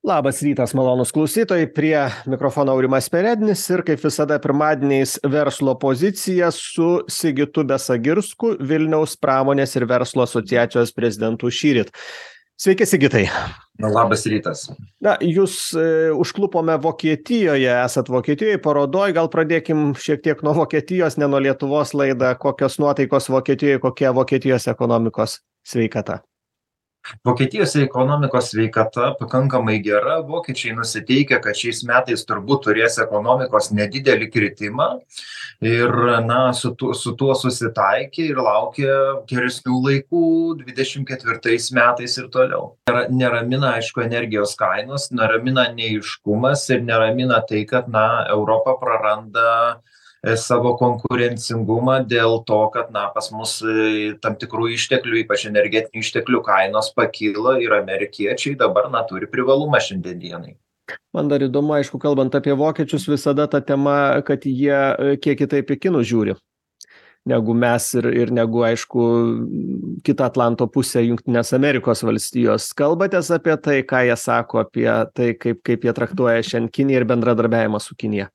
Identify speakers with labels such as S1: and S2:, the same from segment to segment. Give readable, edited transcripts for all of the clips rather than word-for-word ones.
S1: Labas rytas, malonūs klausytojai, prie mikrofono Aurimas Perednis ir kaip visada pirmadieniais verslo pozicija su Sigitu Besagirsku, Vilniaus pramonės ir verslo asociacijos prezidentu šįryt. Sveiki, Sigitai.
S2: Labas rytas.
S1: Na, jūs užklupome Vokietijoje, esat Vokietijoje, parodoj, gal pradėkim šiek tiek nuo Vokietijos, ne nuo Lietuvos laidą, kokios nuotaikos Vokietijoje, kokia Vokietijos ekonomikos sveikata.
S2: Vokietijos ekonomikos sveikata pakankamai gera, vokiečiai nusiteikia, kad šiais metais turbūt turės ekonomikos nedidelį kritimą ir su tuo susitaikė ir laukia geresnių laikų 24 metais ir toliau. Neramina, aišku, energijos kainos, neramina neaiškumas ir neramina tai, kad Europa praranda savo konkurencingumą dėl to, kad pas mus tam tikrų išteklių, ypač energetinių išteklių kainos pakilo ir amerikiečiai dabar turi privalumą šiandien dienai.
S1: Man dar įdomu, aišku, kalbant apie vokiečius, visada ta tema, kad jie kiek kitaip į kinus žiūri negu mes ir negu, aišku, kita Atlanto pusė Jungtinės Amerikos valstijos. Kalbatės apie tai, ką jie sako apie tai, kaip jie traktuoja šiandien Kiniją ir bendradarbiavimą su Kinija?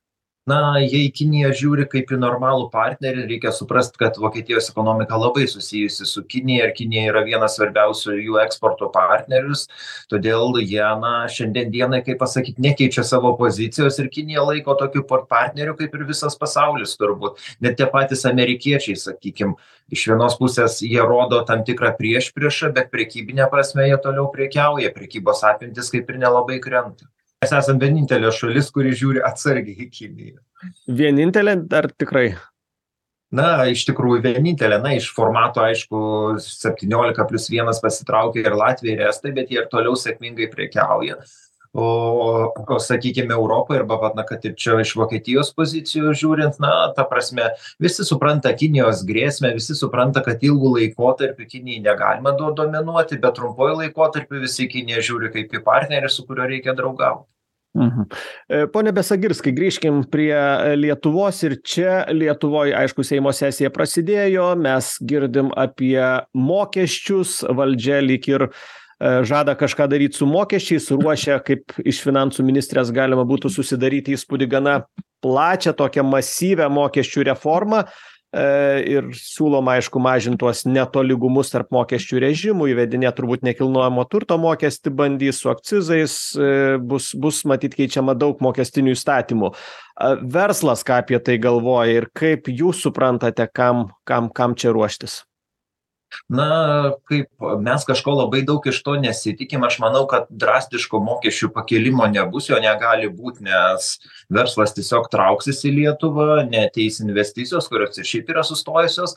S2: Jei Kinija žiūri kaip į normalų partnerį, reikia suprasti, kad Vokietijos ekonomika labai susijusi su Kinija ir Kinija yra vienas svarbiausių jų eksporto partnerius, todėl jie, šiandien dienai, kaip pasakyti, nekeičia savo pozicijos ir Kinija laiko tokiu partneriu kaip ir visas pasaulis turbūt. Net tie patys amerikiečiai, sakykim, iš vienos pusės jie rodo tam tikrą priešpriešą, bet prekybinė prasme jie toliau prekiauja, prekybos apimtis kaip ir nelabai krenta. Mes esame vienintelė šalis, kuri žiūri atsargiai į Kiniją.
S1: Vienintelė ar tikrai?
S2: Iš tikrųjų vienintelė. Iš formato, aišku, 17+1 pasitraukė ir Latvija ir Estai, bet jie ir toliau sėkmingai prekiauja. O sakykime, Europoje arba, kad ir čia iš Vokietijos pozicijų žiūrint, ta prasme, visi supranta Kinijos grėsmę, visi supranta, kad ilgų laikotarpių Kinijai negalima dominuoti, bet trumpuoju laikotarpiu visi Kiniją žiūri kaip į partnerį, su kuriuo reikia draugauti.
S1: Pone Besagirskai, grįžkim prie Lietuvos ir čia Lietuvoje, aišku, Seimo sesija prasidėjo, mes girdim apie mokesčius, valdžia lyg ir žada kažką daryti su mokesčiais, ruošia, kaip iš finansų ministrės galima būtų susidaryti įspūdį gana plačią, tokią masyvę mokesčių reformą ir siūloma, aišku, mažinti tuos netolygumus tarp mokesčių režimų, įvedinė turbūt nekilnojamo turto mokestį, bandys su akcizais, bus matyt keičiama daug mokestinių įstatymų. Verslas ką apie tai galvoja ir kaip jūs suprantate, kam čia ruoštis?
S2: Kaip mes kažko labai daug iš to nesitikim, aš manau, kad drastiško mokesčių pakėlimo nebus, jo negali būti, nes verslas tiesiog trauksis į Lietuvą, neateis investicijos, kurios ir šiaip yra sustojusios.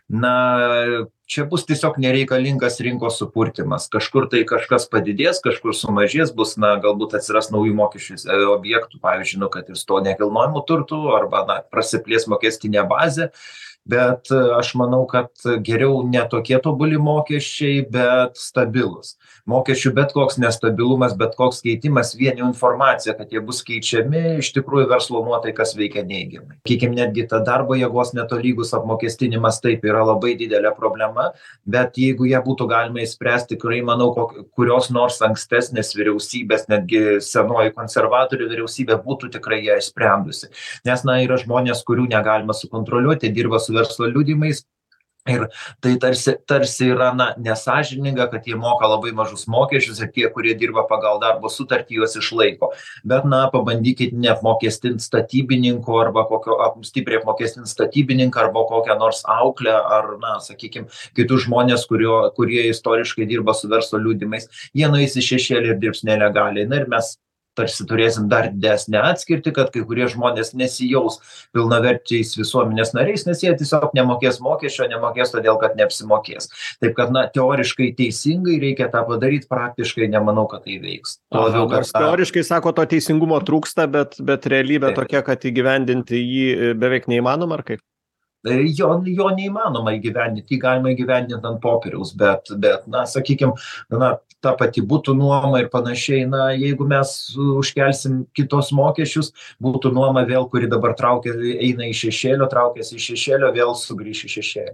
S2: Čia bus tiesiog nereikalingas rinkos supurtimas. Kažkur tai kažkas padidės, kažkur sumažės, bus, galbūt atsiras naujų mokesčių objektų, pavyzdžiui, kad ir to nekilnojamų turtų arba prasiplės mokestinė bazė. Bet aš manau, kad geriau ne tokie tobuli mokesčiai, bet stabilus. Mokesčių bet koks nestabilumas, bet koks keitimas, vien jau informacija, kad jie bus keičiami, iš tikrųjų verslo nuotaikas veikia neigiamai. Sakykim, netgi ta darbo jėgos netolygus apmokestinimas taip yra labai didelė problema, bet jeigu ją būtų galima išspręsti, tikrai manau, kurios nors ankstesnės vyriausybės, netgi senoji konservatorių vyriausybė būtų tikrai ją išsprendusi. Nes yra žmonės, kurių negalima sukontroliuoti, dirba su verslo liudijimais ir tai tarsi yra nesąžininga, kad jie moka labai mažus mokesčius ir tie, kurie dirba pagal darbo sutartį, juos išlaiko. Bet pabandykit neapmokestinti statybininko arba stipriai apmokestinti statybininką arba kokią nors auklę ar, sakykim, kitus žmonės, kurie istoriškai dirba su verslo liudijimais. Jie nueis į šešėlį ir dirbs nelegaliai. Ir mes tarsi turėsim dar didesnę atskirtį, kad kai kurie žmonės nesijaus pilnaverčiais visuomenės nariais, nes jie tiesiog nemokės mokesčio, nemokės todėl, kad neapsimokės. Taip kad, teoriškai teisingai reikia tą padaryti, praktiškai nemanau, kad tai veiks.
S1: Teoriškai, sako, to teisingumo trūksta, bet realybė tokia, kad įgyvendinti jį beveik neįmanoma, ar kaip?
S2: Jo neįmanoma įgyvendinti, jį galima įgyvendinti ant popieriaus, bet sakykime, ta pati būtų nuoma ir panašiai, jeigu mes užkelsim kitos mokesčius, būtų nuoma vėl, kuri dabar eina iš šešėlio, traukiasi iš šešėlio, vėl sugrįš į šešėlį.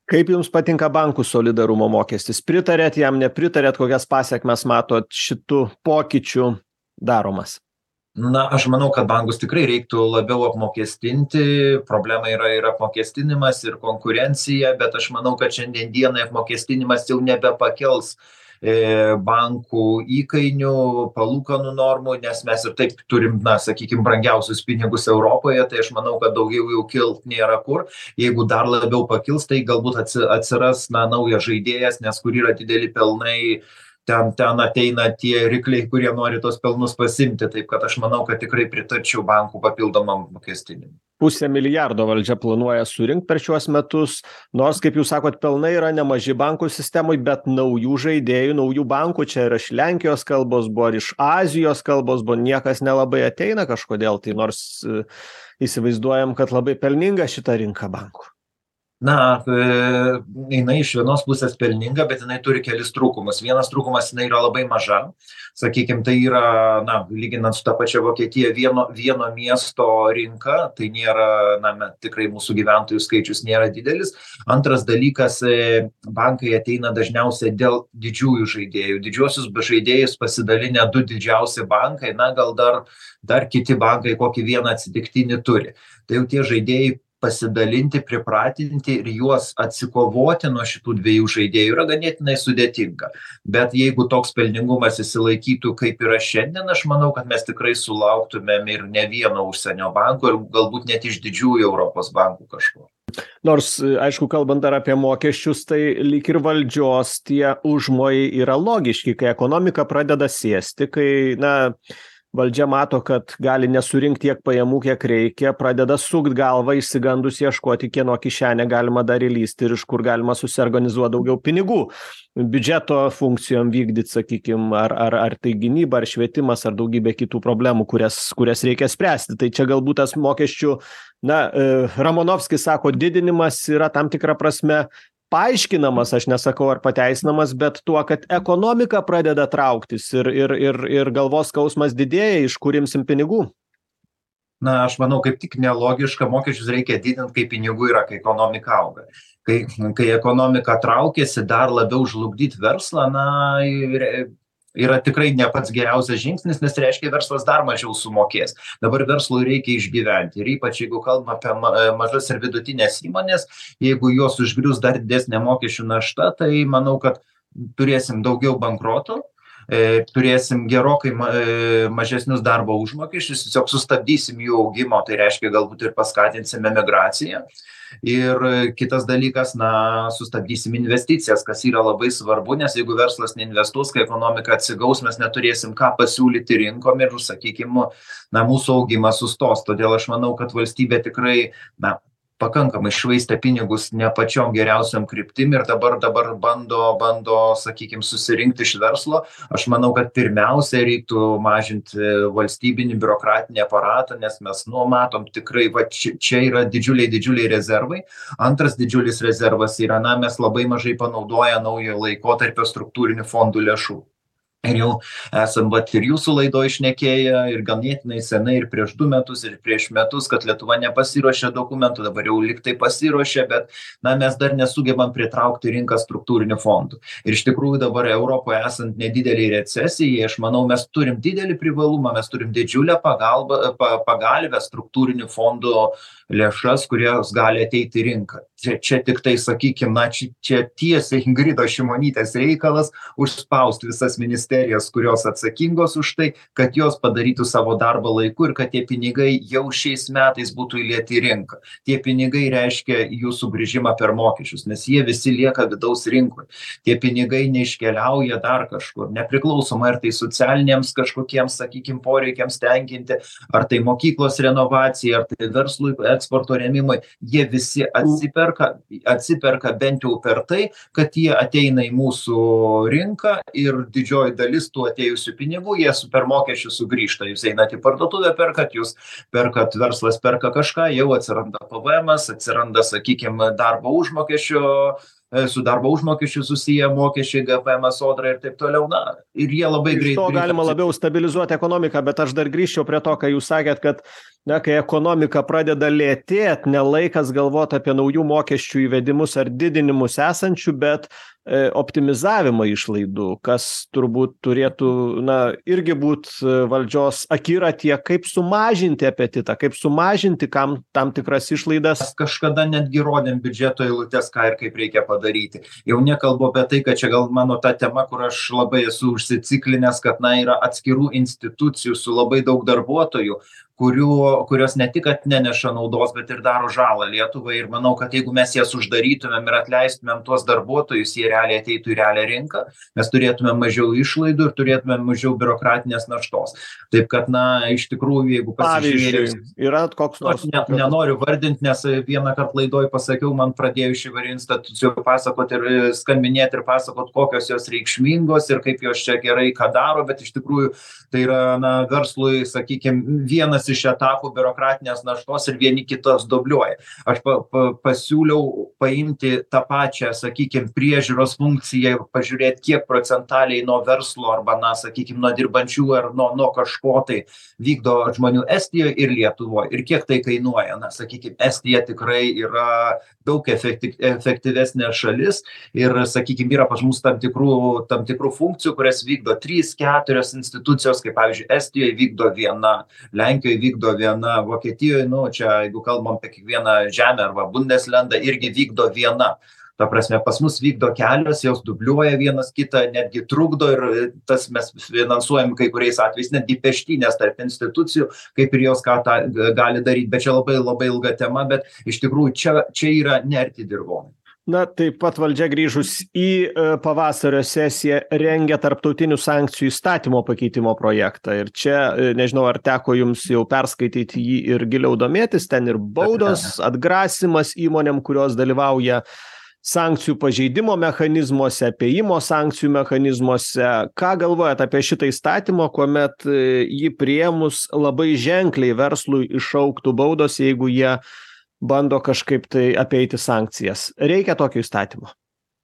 S1: Kaip jums patinka bankų solidarumo mokestis? Pritarėt jam, nepritarėt, kokias pasekmes matot šitų pokyčių daromas?
S2: Na, aš manau, kad bankus tikrai reiktų labiau apmokestinti. Problema yra ir apmokestinimas, ir konkurencija, bet aš manau, kad šiandien dienai apmokestinimas jau nebepakels bankų įkainių, palūkanų normų, nes mes ir taip turim, na, sakykim, brangiausius pinigus Europoje, tai aš manau, kad daugiau jau kilt nėra kur. Jeigu dar labiau pakils, tai galbūt atsiras, na, naujas žaidėjas, nes kur yra dideli pelnai, ten ateina tie rykliai, kurie nori tos pelnus pasimti. Taip kad aš manau, kad tikrai pritarčiau bankų papildomam mokestinimui.
S1: 500 milijardo valdžia planuoja surinkt per šiuos metus, nors, kaip jūs sakot, pelnai yra nemaži bankų sistemai, bet naujų žaidėjų, naujų bankų, čia yra iš Lenkijos kalbos buvo, ir iš Azijos kalbos buvo, niekas nelabai ateina kažkodėl, tai nors įsivaizduojam, kad labai pelninga šita rinka bankų.
S2: Na, jinai iš vienos pusės pelninga, bet jinai turi kelis trūkumus. Vienas trūkumas, jinai yra labai maža. Sakykime, tai yra, na, lyginant su ta pačia Vokietija, vieno miesto rinka, tai nėra, na, tikrai mūsų gyventojų skaičius nėra didelis. Antras dalykas, bankai ateina dažniausiai dėl didžiųjų žaidėjų. Didžiuosius žaidėjus pasidalinę du didžiausi bankai, na, gal dar kiti bankai kokį vieną atsitiktinį turi. Tai jau tie žaidėjai pasidalinti, pripratinti ir juos atsikovoti nuo šitų dviejų žaidėjų yra ganėtinai sudėtinga. Bet jeigu toks pelningumas išsilaikytų kaip yra šiandien, aš manau, kad mes tikrai sulauktumėm ir ne vieno užsienio banko ir galbūt net iš didžiųjų Europos bankų kažko.
S1: Nors, aišku, kalbant dar apie mokesčius, tai lyg ir valdžios tie užmojai yra logiški, kai ekonomika pradeda sėsti, kai, na, valdžia mato, kad gali nesurinkti tiek pajamų, kiek reikia, pradeda sukt galvą, išsigandus ieškoti, kieno kišenę galima dar įlysti ir iš kur galima susiorganizuoti daugiau pinigų. Biudžeto funkcijom vykdyti, sakykime, ar tai gynyba, ar švietimas, ar daugybė kitų problemų, kurias reikia spręsti. Tai čia galbūt tas mokesčių, na, Ramonovskis sako, didinimas yra tam tikra prasme paaiškinamas, aš nesakau ar pateisinamas, bet tuo, kad ekonomika pradeda trauktis ir galvos skausmas didėja, iš kur imsim pinigų?
S2: Na, aš manau, kaip tik nelogiška, mokesčius reikia didinti, kai pinigų yra, kai ekonomika auga. Kai ekonomika traukiasi, dar labiau žlugdyti verslą, na, yra tikrai ne pats geriausias žingsnis, nes reiškia, verslas dar mažiau sumokės. Dabar verslui reikia išgyventi. Ir ypač, jeigu kalbame apie mažas ir vidutinės įmonės, jeigu jos užgrius dar didesnė mokesčių našta, tai manau, kad turėsim daugiau bankrotų, turėsim gerokai mažesnius darbo užmokesčius, tiesiog sustabdysim jų augimo, tai reiškia, galbūt ir paskatinsime migraciją. Ir kitas dalykas, na, sustabdysim investicijas, kas yra labai svarbu, nes jeigu verslas neinvestuos, kai ekonomika atsigaus, mes neturėsim ką pasiūlyti rinkom ir, sakykime, na, mūsų augimas sustos. Todėl aš manau, kad valstybė tikrai, na, pakankamai švaistė pinigus ne pačiom geriausiam kryptim ir dabar bando, sakykime, susirinkti iš verslo. Aš manau, kad pirmiausia reiktų mažinti valstybinį biurokratinį aparatą, nes mes matom tikrai, va, čia yra didžiuliai rezervai. Antras didžiulis rezervas yra, na, mes labai mažai panaudoja naujo laikotarpio struktūrinių fondų lėšų. Ir jau esam, vat, ir jūsų laidoje šnekėję, ir ganėtinai senai, ir prieš 2 metus, ir prieš metus, kad Lietuva nepasiruošė dokumentų, dabar jau lyg tai pasiruošė, bet, na, mes dar nesugebam pritraukti rinką struktūrinių fondų. Ir iš tikrųjų dabar Europoje esant nedideliai recesijai, aš manau, mes turim didelį privalumą, mes turim didžiulę pagalbę struktūrinių fondų lėšas, kurios gali ateiti į rinką. Čia tik tai, sakykime, na, čia tiesiai Ingridos Šimonytės reikalas užspausti visas ministerijas, kurios atsakingos už tai, kad jos padarytų savo darbą laiku ir kad tie pinigai jau šiais metais būtų įlieti į rinką. Tie pinigai reiškia jų sugrįžimą per mokesčius, nes jie visi lieka vidaus rinkoje. Tie pinigai neiškeliauja dar kažkur, nepriklausomai ar tai socialiniams kažkokiems, sakykime, poreikiams tenkinti, ar tai mokyklos renovacijai, ar tai verslui eksporto rėmimai, jie visi atsiperka bent jau per tai, kad jie ateina į mūsų rinką ir didžioji dalis tų atėjusių pinigų, jie per mokesčius sugrįžta. Jūs einate į parduotuvę, jūs perkat, verslas perka kažką, jau atsiranda PVM-as, atsiranda, sakykime, su darbo užmokesčiu susiję mokesčiai, GPM, Sodra ir taip toliau. Na, ir jie labai greitai.
S1: Iš to galima labiau stabilizuoti ekonomiką, bet aš dar grįžčiau prie to, ką jūs sakėt, kad Na, kai ekonomika pradeda lėtėt, ne laikas galvoti apie naujų mokesčių įvedimus ar didinimus esančių, bet optimizavimą išlaidų, kas turbūt turėtų, na, irgi būti valdžios akiratyje, kaip sumažinti apetitą, kaip sumažinti kam tam tikras išlaidas.
S2: Kažkada netgi rodėm biudžeto eilutes, ką ir kaip reikia padaryti. Jau nekalbu apie tai, kad čia gal mano ta tema, kur aš labai esu užsiciklinęs, kad na yra atskirų institucijų su labai daug darbuotojų, kurios ne tik kad neneša naudos, bet ir daro žalą Lietuvai. Ir manau, kad jeigu mes jas uždarytumėm ir atleistumėm tuos darbuotojus, jie realiai ateitų į realią rinką, mes turėtumėm mažiau išlaidų ir turėtumėm mažiau biurokratinės naštos. Taip kad, na, iš tikrųjų, jeigu pasižiūrėjus...
S1: Yra koks nors...
S2: Nenoriu vardinti, nes vieną kartą laidoj pasakiau, man pradėjo iš įvairių institucijų pasakoti ir skambinėti ir pasakoti, kokios jos reikšmingos ir kaip jos čia gerai ką daro, bet iš tikrųjų tai yra, na, verslui, sakykime, vienas iš etapų biurokratinės naštos ir vieni kitos dubliuoja. Aš pasiūliau paimti tą pačią, sakykime, priežiūros funkciją ir pažiūrėti, kiek procentaliai nuo verslo arba, na, sakykime, nuo dirbančių ar nuo kažko tai vykdo žmonių Estijoje ir Lietuvoje ir kiek tai kainuoja. Na, sakykime, Estija tikrai yra daug efektyvesnė šalis ir, sakykime, yra pas mus tam tikrų funkcijų, kurias vykdo 3-4 institucijos, kaip pavyzdžiui, Estijoje vykdo viena, Lenkijoje vykdo viena, Vokietijoje, nu, čia, jeigu kalbam apie kiekvieną žemę arba Bundeslendą, irgi vykdo viena. Ta prasme, pas mus vykdo kelios, jos dubliuoja vienas kitą, netgi trukdo ir tas mes finansuojam kai kuriais atvejais netgi peštynės tarp institucijų, kaip ir jos ką tą gali daryti, bet čia labai labai ilga tema, bet iš tikrųjų čia yra nerti dirvonai.
S1: Na, taip pat valdžia grįžus į pavasario sesiją rengia tarptautinių sankcijų įstatymo pakeitimo projektą. Ir čia, nežinau, ar teko jums jau perskaityti jį ir giliau domėtis, ten ir baudos, atgrasimas įmonėm, kurios dalyvauja sankcijų pažeidimo mechanizmuose, apėjimo sankcijų mechanizmuose. Ką galvojat apie šitą įstatymą, kuomet jį priėmus labai ženkliai verslui išaugtų baudos, jeigu jie bando kažkaip tai apeiti sankcijas? Reikia tokio įstatymo?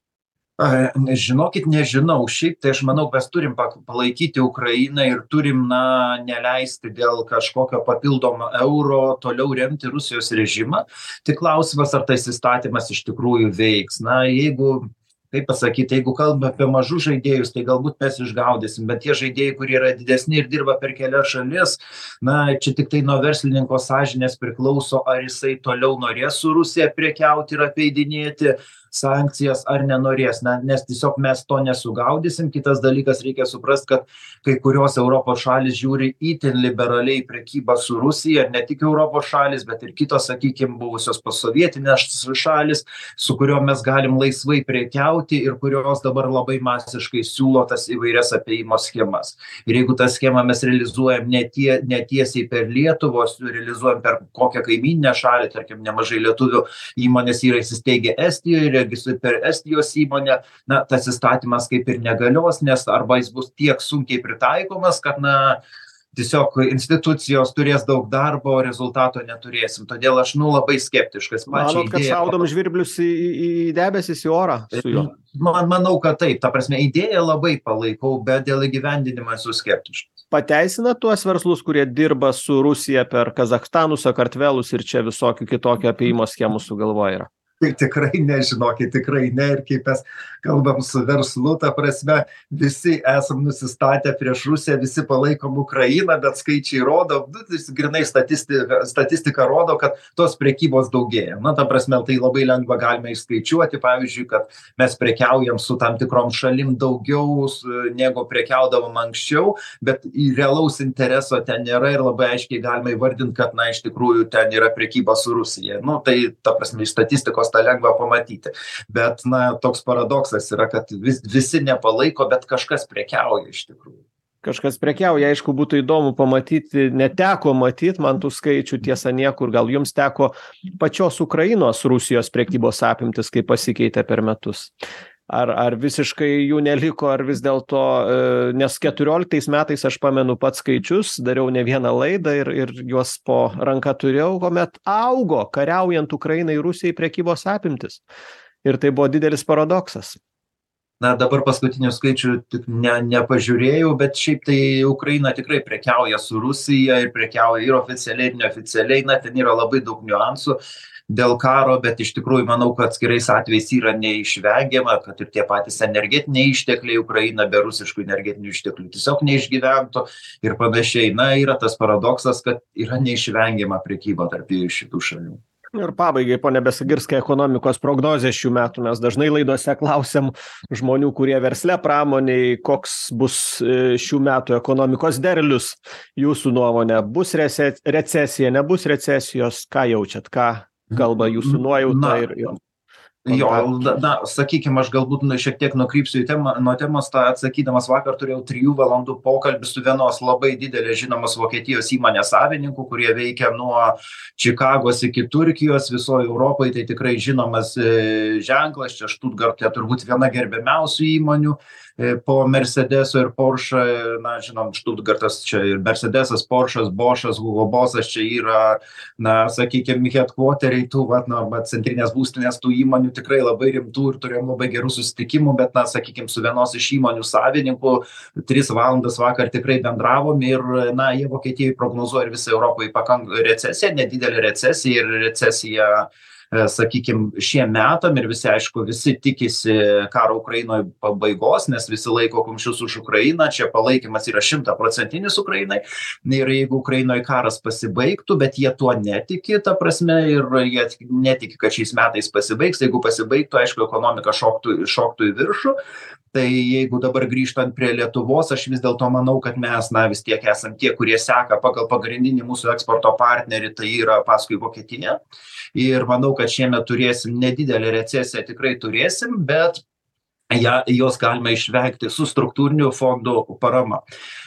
S2: Žinokit, nežinau. Šiaip tai aš manau, mes turim palaikyti Ukrainą ir turim, na, neleisti dėl kažkokio papildomo euro toliau remti Rusijos režimą. Tik klausimas, ar tas įstatymas iš tikrųjų veiks. Na, jeigu, kaip pasakyti, jeigu kalbame apie mažus žaidėjus, tai galbūt mes išgaudysim, bet tie žaidėjai, kurie yra didesni ir dirba per kelias šalis, na, čia tik tai nuo verslininko sąžinės priklauso, ar jisai toliau norės su Rusija prekiauti ir apeidinėti sankcijas ar nenorės, nes tiesiog mes to nesugaudysim. Kitas dalykas, reikia suprast, kad kai kurios Europos šalis žiūri itin liberaliai prekybą su Rusija, ne tik Europos šalis, bet ir kitos, sakykime, buvusios posovietinės šalis, su kuriuom mes galim laisvai prekiauti ir kurios dabar labai masiškai siūlo tas įvairias apėjimo schemas. Ir jeigu tą schemą mes realizuojam netiesiai per Lietuvos, realizuojam per kokią kaimyninę šalį, tarkim, nemažai lietuvių įmonės yra įsisteigę Estijoje, registruoti per Estijos įmonę, na, tas įstatymas kaip ir negalios, nes arba jis bus tiek sunkiai pritaikomas, kad, na, tiesiog institucijos turės daug darbo, rezultato neturėsim. Todėl aš, nu, labai skeptiškas.
S1: Manot, kad šaudom žvirblius į debesis, į orą su juo?
S2: Manau, kad taip. Ta prasme, idėją labai palaikau, bet dėl įgyvendinimo esu skeptiškas.
S1: Pateisina tuos verslus, kurie dirba su Rusija per Kazachstanus, Sakartvelus ir čia visokių kitokių apėjimo schemų sugalvoja yra?
S2: Tai tikrai nežinokit, tikrai ne. Ir kaip mes kalbam su verslu, ta prasme, visi esam nusistatę prieš Rusiją, visi palaikom Ukrainą, bet skaičiai rodo, grinai statistika rodo, kad tos prekybos daugėja. Na, ta prasme, tai labai lengva galime išskaičiuoti, pavyzdžiui, kad mes prekiaujam su tam tikrom šalim daugiau negu prekiaudavom anksčiau, bet realaus intereso ten nėra ir labai aiškiai galime įvardinti, kad, na, iš tikrųjų ten yra prekyba su Rusija. Nu, tai, ta prasme, iš statistikos tą lengva pamatyti. Bet, na, toks paradoksas yra, kad visi nepalaiko, bet kažkas prekiauja iš tikrųjų.
S1: Kažkas prekiauja, aišku, būtų įdomu pamatyti, neteko matyti man tų skaičių tiesa niekur, gal jums teko pačios Ukrainos Rusijos prekybos apimtis, kaip pasikeitė per metus. Ar visiškai jų neliko, ar vis dėlto, nes 14 metais aš pamenu pats skaičius, dariau ne vieną laidą ir juos po ranka turėjau, kuomet augo kariaujant Ukrainai Rusijai prekybos apimtis. Ir tai buvo didelis paradoksas.
S2: Na, dabar paskutinių skaičių tik nepažiūrėjau, bet šiaip tai Ukraina tikrai prekiauja su Rusija ir prekiauja ir oficialiai, ir neoficialiai. Na, ten yra labai daug niuansų dėl karo, bet iš tikrųjų manau, kad atskirais atvejais yra neišvengiama, kad ir tie patys energetiniai ištekliai Ukraina be rusiškų energetinių išteklių tiesiog neišgyventų ir panašiai. Na, yra tas paradoksas, kad yra neišvengiama prekyba tarp šitų šalių.
S1: Ir pabaigai, pone Besagirskai, ekonomikos prognozė šių metų. Mes dažnai laidose klausiam žmonių, kurie versle, pramoniai, koks bus šių metų ekonomikos derlius. Jūsų nuomonė, bus recesija, nebus recesijos, ką jaučiat, ką kalba jūsų nuojauta ir
S2: Jo, na, sakykime, aš galbūt šiek tiek nukrypsiu nuo temos, tą atsakydamas vakar turėjau 3 valandų pokalbį su vienos labai didelės žinomos Vokietijos įmonės savininku, kurie veikia nuo Čikagos iki Turkijos, visoje Europoje, tai tikrai žinomas ženklas, čia Stuttgarte turbūt viena gerbiamiausių įmonių po Mercedeso ir Porsche, na, žinom, Stuttgartas čia ir Mercedesas, Porsche'as, Bosch'as, Hugo Boss'as čia yra, na, sakykime, headquarteriai tų, centrinės būstinės tų įmonių tikrai labai rimtų ir turėjom labai gerų susitikimų, bet, na, sakykime, su vienos iš įmonių savininkų 3 valandas vakar tikrai bendravom ir, na, jie Vokietijai prognozuoja ir visai Europai recesiją, nedidelę recesiją ir recesiją, sakykime, šiem metam ir visi tikisi karo Ukrainoje pabaigos, nes visi laiko kumščius už Ukrainą, čia palaikymas yra 100% Ukrainai ir jeigu Ukrainoje karas pasibaigtų, bet jie tuo netiki, ta prasme, ir jie netiki, kad šiais metais pasibaigs, jeigu pasibaigtų, aišku, ekonomika šoktų į viršų. Tai jeigu dabar grįžtant prie Lietuvos, aš vis dėlto manau, kad mes, na, vis tiek esam tie, kurie seka pagal pagrindinį mūsų eksporto partnerį, tai yra paskui Vokietiją. Ir manau, kad šiemet turėsim nedidelę recesiją, tikrai turėsim, bet jos galima išvengti su struktūriniu fondų parama.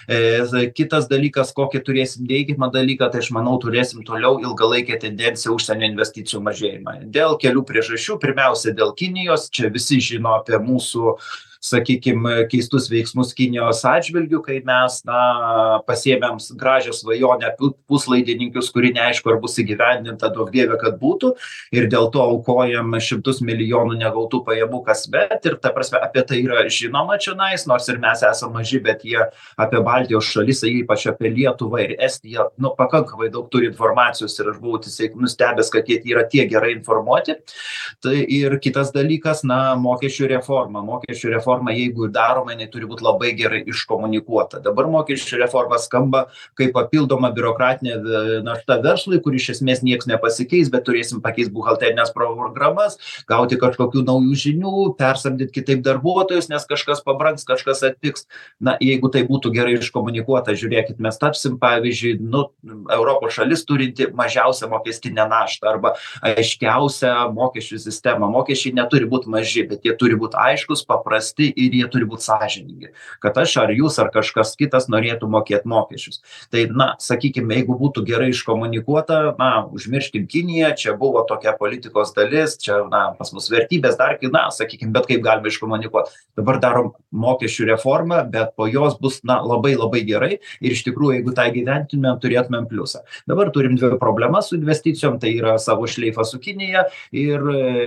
S2: Kitas dalykas, kokį turėsim neigiamą dalyką, tai aš manau, turėsim toliau ilgalaikę tendenciją užsienio investicijų mažėjimą. Dėl kelių priežasčių, pirmiausia dėl Kinijos, čia visi žino apie mūsų, sakykime, keistus veiksmus Kinijos atžvilgių, kai mes, na, pasiėmėm gražią svajonę puslaidininkius, kuri neaišku, ar bus įgyvendinta, duok dieve, kad būtų, ir dėl to aukojam šimtus milijonų negautų pajamų kasmet, ir ta prasme, apie tai yra žinoma čionais, nors ir mes esame maži, bet jie apie Baltijos šalis, ypač apie Lietuvą ir Estiją, nu, pakankamai daug turi informacijos ir aš buvau tiesiog nustebęs, kad jie yra tiek gerai informuoti. Tai ir kitas dalykas, na, mokesčių reforma, jeigu daroma, jinai turi būti labai gerai iškomunikuota. Dabar mokesčių reforma skamba kaip papildoma biurokratinė našta verslui, kur iš esmės nieks nepasikeis, bet turėsim pakeisti buhalterinės programas, gauti kažkokių naujų žinių, persamdyti kitaip darbuotojus, nes kažkas pabrangs, kažkas atpigs. Na, jeigu tai būtų gerai iškomunikuota, žiūrėkit, mes tapsim, pavyzdžiui, nu, Europos šalis turinti mažiausią mokestinę naštą arba aiškiausią mokesčių sistemą. Mokesčiai neturi būti maži, bet jie turi būti aiškus, paprasti ir jie turi būti sąžiningi, kad aš ar jūs ar kažkas kitas norėtų mokėti mokesčius. Tai, na, sakykime, jeigu būtų gerai iškomunikuota, na, užmirškim Kiniją, čia buvo tokia politikos dalis, čia, na, pas mus vertybės dar, na, sakykime, bet kaip galima iškomunikuoti. Dabar darom mokesčių reformą, bet po jos bus, na, labai labai gerai ir iš tikrųjų, jeigu tą gyventumėm, turėtumėm pliusą. Dabar turim 2 problemas su investicijom, tai yra savo šleifą su Kinija ir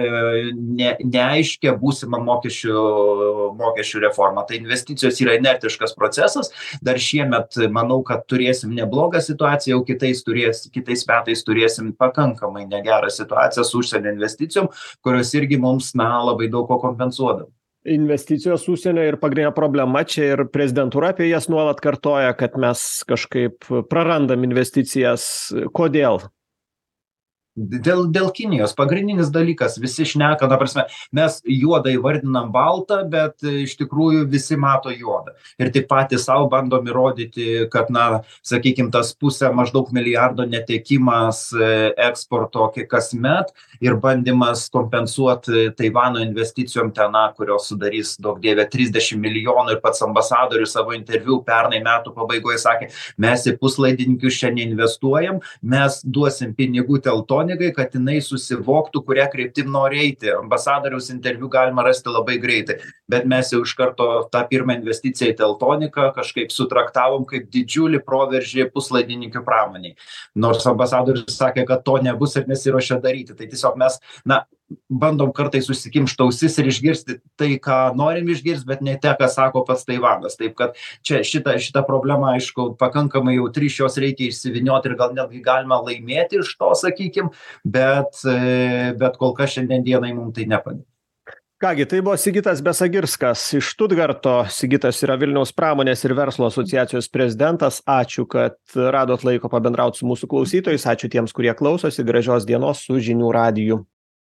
S2: neaiškia būsimą mokesčių reforma. Tai investicijos yra inertiškas procesas. Dar šiemet manau, kad turėsim neblogą situaciją, jau kitais metais turėsim pakankamai negerą situaciją su užsienio investicijom, kurios irgi mums, na, labai daug ko kompensuodavo.
S1: Investicijos užsienio ir pagrindinė problema čia ir prezidentūra apie jas nuolat kartoja, kad mes kažkaip prarandam investicijas. Kodėl?
S2: Dėl Kinijos pagrindinis dalykas, visi šneka, ta prasme, mes juodą įvardinam baltą, bet iš tikrųjų visi mato juodą. Ir tik patys savo bandom įrodyti, kad, na, sakykime, tas maždaug $1 milijardo netekimas eksporto kasmet ir bandymas kompensuoti Taivano investicijom ten, kurios sudarys, daug dievė, 30 milijonų ir pats ambasadorius savo interviu pernai metų pabaigoje sakė, mes į puslaidininkius čia neinvestuojam, mes duosim pinigų teltonikai, kad jinai susivoktų, kurią kryptim nori eiti. Ambasadoriaus interviu galima rasti labai greitai, bet mes jau iš karto tą pirmą investiciją į teltoniką kažkaip sutraktavom kaip didžiulį proveržį puslaidininkių pramoniai. Nors ambasadorius sakė, kad to nebus ir nesiruošia daryti. Tai tiesiog mes, na, bandom kartais užsikimšt ausis ir išgirsti tai, ką norim išgirsti, bet ne te, ką sako pats Taivanas. Taip kad čia šita problema, aišku, pakankamai jautri, iš jos reikia išsivynioti ir gal netgi galima laimėti iš to, sakykim, bet kol kas šiandien dienai mums tai nepadeda.
S1: Kągi, tai buvo Sigitas Besagirskas iš Štutgarto. Sigitas yra Vilniaus pramonės ir verslo asociacijos prezidentas. Ačiū, kad radot laiko pabendrauti su mūsų klausytojais. Ačiū tiems, kurie klausosi. Gražios dienos su žinių radiju.